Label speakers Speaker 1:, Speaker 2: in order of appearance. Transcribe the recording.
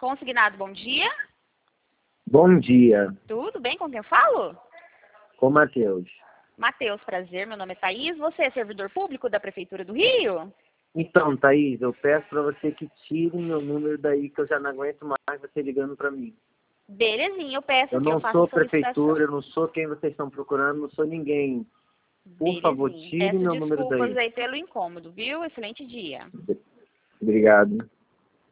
Speaker 1: Consignado, bom dia.
Speaker 2: Bom dia,
Speaker 1: Tudo bem? Com quem eu falo?
Speaker 2: com Matheus.
Speaker 1: Matheus, prazer. Meu nome é Thaís. Você é servidor público da Prefeitura do Rio?
Speaker 2: Então, Thaís, eu peço para você que tire meu número daí, que eu já não aguento mais você ligando para mim.
Speaker 1: Belezinha, eu peço
Speaker 2: Eu
Speaker 1: que eu
Speaker 2: não
Speaker 1: faça
Speaker 2: sou
Speaker 1: a solicitação.
Speaker 2: prefeitura, eu não sou quem vocês estão procurando, não sou ninguém. Por favor,
Speaker 1: Belezinha.
Speaker 2: tire
Speaker 1: Peço
Speaker 2: meu número
Speaker 1: desculpas
Speaker 2: daí.
Speaker 1: aí pelo incômodo, viu? Excelente dia.
Speaker 2: Obrigado.